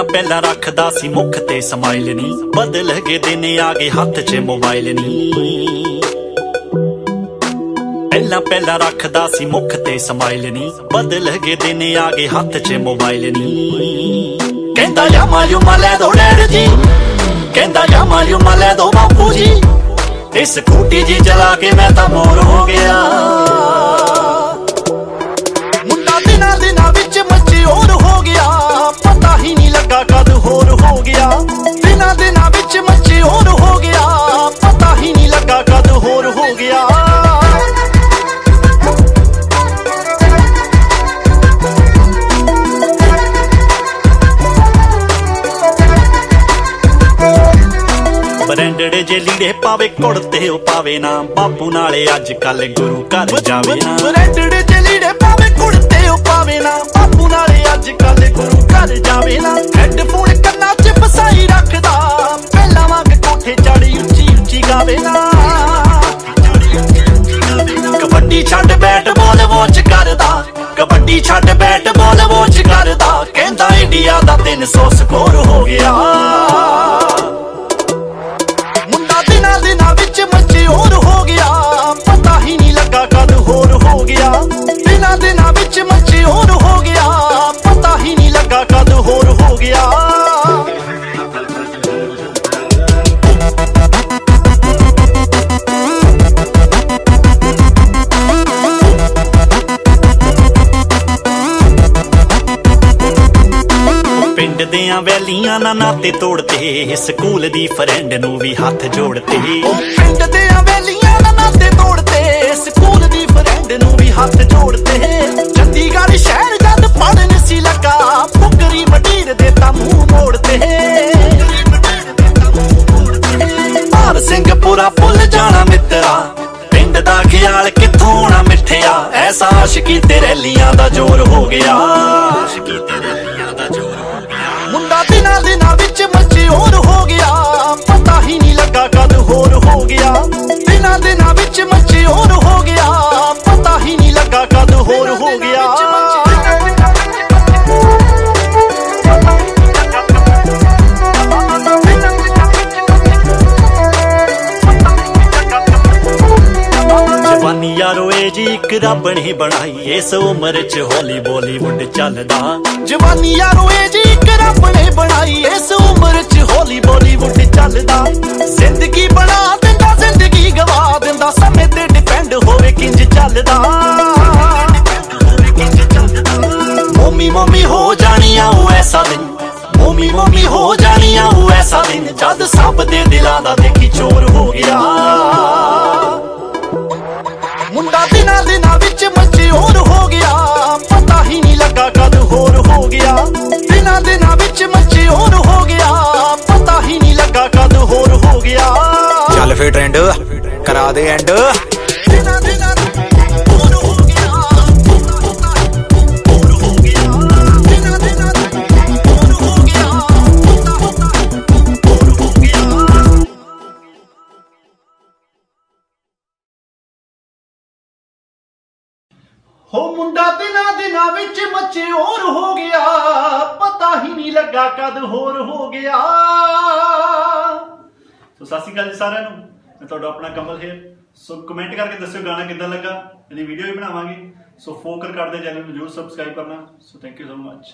ਪਹਿਲਾਂ ਰੱਖਦਾ ਸੀ ਮੁੱਖ ਤੇ ਸਮਾਈਲ ਨੀ, ਬਦਲ ਗਏ ਦਿਨ ਆ ਗਏ ਹੱਥ 'ਚ ਮੋਬਾਈਲ ਨੀ। ਪਹਿਲਾਂ ਰੱਖਦਾ ਸੀ ਮੁੱਖ ਤੇ ਸਮਾਈਲ ਨੀ, ਬਦਲ ਗਏ ਦਿਨ ਆ ਗਏ ਹੱਥ 'ਚ ਮੋਬਾਈਲ ਨੀ। ਕਹਿੰਦਾ ਯਾਮਾ ਲੈ ਦੋ ਡੈਡ ਜੀ, ਕਹਿੰਦਾ ਯਾਮਾ ਲੈ ਦੋ ਬਾਪੂ ਜੀ, ਇਹ ਸਕੂਟੀ ਜੀ ਚਲਾ ਕੇ ਮੈਂ ਤਾਂ ਬੋਰ ਹੋ ਗਿਆ। ਮੁੰਡਾ ਦਿਨਾਂ ਵਿੱਚ ਮਚਿਓਰ ਹੋ ਗਿਆ, ਪਤਾ ਹੀ ਨਹੀਂ ਲੱਗਾ ਕਦ ਹੋਰ ਹੋ ਗਿਆ। ਦਿਨਾਂ ਵਿੱਚ ਮਚਿਓਰ ਹੋ ਗਿਆ, ਪਤਾ ਹੀ ਨਹੀਂ ਲੱਗਾ ਕਦ ਹੋਰ ਹੋ ਗਿਆ। ਬਰੈਂਡਡ ਜੇ ਲੀੜੇ ਪਾਵੇ ਕੁੜਤੇ ਉਹ ਪਾਵੇ ਨਾ, ਬਾਪੂ ਨਾਲੇ ਅੱਜ ਕੱਲ ਗੁਰੂ ਘਰ ਜਾਵੇ ਨਾ। ਬਰੈਂਡਡ ਜੇ ਲੀੜੇ ਪਾਵੇ ਕੁੜਤੇ ਉਹ ਪਾਵੇ ਨਾ, ਬਾਪੂ ਨਾਲੇ ਅੱਜ ਕੱਲ ਗੁਰੂ ਘਰ ਜਾਵੇ ਨਾ। ਹੈੱਡਫੋਨ ਕੰਨਾਂ 'ਚ ਫਸਾਈ ਰੱਖਦਾ, ਪਹਿਲਾਂ ਵਾਂਗ ਕੋਠੇ ਚੜੀ ਉੱਚੀ ਗਾਵੇ ਨਾ। ਕਬੱਡੀ ਛੱਡ ਬੈਟ ਬਾਲ ਵਾਚ ਕਰਦਾ, ਕਬੱਡੀ ਛੱਡ ਬੈਟ ਬਾਲ ਵਾਚ ਕਰਦਾ। ਕਹਿੰਦਾ ਇੰਡੀਆ ਦਾ 300 ਸਕੋਰ ਹੋ ਗਿਆ। ਦਿਨਾਂ ਵਿੱਚ ਮਚਿਓਰ ਹੋ ਗਿਆ, ਪਤਾ ਹੀ ਨਹੀਂ ਲੱਗਾ ਕਦ ਹੋਰ ਹੋ ਗਿਆ। ਦਿਨਾਂ ਵਿੱਚ ਮਚਿਓਰ ਹੋ ਗਿਆ, ਪਤਾ ਹੀ ਨਹੀਂ ਲੱਗਾ ਕਦ ਹੋਰ ਹੋ ਗਿਆ। ਪਿੰਡ ਦਿਆਂ ਵੈਲੀਆਂ ਨਾ ਨਾਤੇ ਤੋੜਤੇ, ਸਕੂਲ ਦੀ ਫਰੈਂਡ ਨੂੰ ਵੀ ਹੱਥ ਜੋੜਤੇ। ਪਿੰਡ ਦਿਆਂ ਵੈਲੀਆਂ ਨਾ ਨਾਤੇ ਤੋੜਤੇ, ਸਕੂਲ ਦੀ ਫਰੈਂਡ ਨੂੰ ਵੀ ਹੱਥ ਜੋੜਤੇ। ਚੰਡੀਗੜ੍ਹ ਸ਼ਹਿਰ ਜਦ ਪੜਨ ਸੀ ਲੱਗਾ, ਫੁਕਰੀ ਮਟੀਰ ਦੇ ਤਾਂ ਮੂੰਹ ਮੋੜਤੇ। ਭਾਰ ਸਿੰਘਪੁਰਾ ਭੁੱਲ ਜਾਣਾ ਮਿੱਤਰਾ, ਪਿੰਡ ਦਾ ਖਿਆਲ ਕਿੱਥੋਂ ਨਾ ਮਿੱਠਿਆ। ਐਸਾ ਆਸ਼ਕੀ ਤੇ ਰੈਲੀਆਂ ਦਾ ਜ਼ੋਰ ਹੋ ਗਿਆ। ਮੁੰਡਾ ਦਿਨਾਂ ਵਿੱਚ ਮਚਿਓਰ ਹੋ ਗਿਆ, ਪਤਾ ਹੀ ਨਹੀਂ ਲੱਗਾ ਕਦ ਹੋਰ ਹੋ ਗਿਆ। ਦਿਨਾਂ ਵਿੱਚ ਮਚਿਓਰ ਹੋ ਗਿਆ, ਪਤਾ ਹੀ ਨਹੀਂ ਲੱਗਾ ਕਦ ਹੋਰ ਹੋ ਗਿਆ। ਜਵਾਨੀ ਯਾਰੋ ਇਹ ਜੀ ਇੱਕ ਰੱਬ ਨੇ ਬਣਾਈ, ਇਸ ਉਮਰ 'ਚ ਹੌਲੀ ਬਾਲੀਵੁੱਡ ਚੱਲਦਾ। ਜਵਾਨੀ ਯਾਰੋ ਇਹ ਜੀ ਇੱਕ ਰੱਬ ਨੇ ਬਣਾਈ, ਇਸ ਉਮਰ 'ਚ ਹੌਲੀ ਬਾਲੀਵੁੱਡ ਚੱਲਦਾ। ਜ਼ਿੰਦਗੀ ਬਣਾ ਦਿੰਦਾ, ਜ਼ਿੰਦਗੀ ਗਵਾ ਦਿੰਦਾ, ਸਮੇਂ ਤੇ ਡਿਪੈਂਡ ਹੋਵੇ ਕਿੰਜ ਚੱਲਦਾ। ਮੋਮੀ ਹੋ ਜਾਣੀਆਂ ਉਹ ਐਸਾ ਦਿਨ, ਮੋਮੀ ਹੋ ਜਾਣੀਆਂ ਉਹ ਐਸਾ ਦਿਨ, ਜਦ ਸਭ ਦੇ ਦਿਲਾਂ ਦਾ ਦੇਖੀ ਚੋਰ ਹੋ ਗਿਆ। ਮੁੰਡਾ ਦਿਨਾਂ ਵਿੱਚ ਮਚਿਓਰ ਹੋ ਗਿਆ, ਪਤਾ ਹੀ ਨਹੀਂ ਲੱਗਾ ਕਦ ਹੋਰ ਹੋ ਗਿਆ। ਦਿਨਾਂ ਵਿੱਚ ਮਚਿਓਰ ਹੋ ਗਿਆ, ਪਤਾ ਹੀ ਨਹੀਂ ਲੱਗਾ ਕਦ ਹੋਰ ਹੋ ਗਿਆ। ਚੱਲ ਫੇਰ ਟ੍ਰੈਂਡ ਕਰਾ ਦੇ ਐਂਡ। ਹੋ ਮੁੰਡਾ ਦਿਨਾਂ ਵਿੱਚ ਮਚਿਓਰ ਹੋ ਗਿਆ, ਪਤਾ ਹੀ ਨਹੀਂ ਲੱਗਾ ਕਦ ਹੋਰ ਹੋ ਗਿਆ। ਸੋ ਸਤਿ ਸ਼੍ਰੀ ਅਕਾਲ ਜੀ ਸਾਰਿਆਂ ਨੂੰ, ਮੈਂ ਤੁਹਾਡਾ ਆਪਣਾ ਕਮਲ ਹੈ। ਸੋ ਕਮੈਂਟ ਕਰਕੇ ਦੱਸਿਓ ਗਾਣਾ ਕਿੱਦਾਂ ਲੱਗਾ, ਇਹਦੀ ਵੀਡੀਓ ਵੀ ਬਣਾਵਾਂਗੇ। ਸੋ ਫੋਕਰ ਕਰਦੇ ਚੈਨਲ ਨੂੰ ਜ਼ਰੂਰ ਸਬਸਕ੍ਰਾਈਬ ਕਰਨਾ। So thank you so much.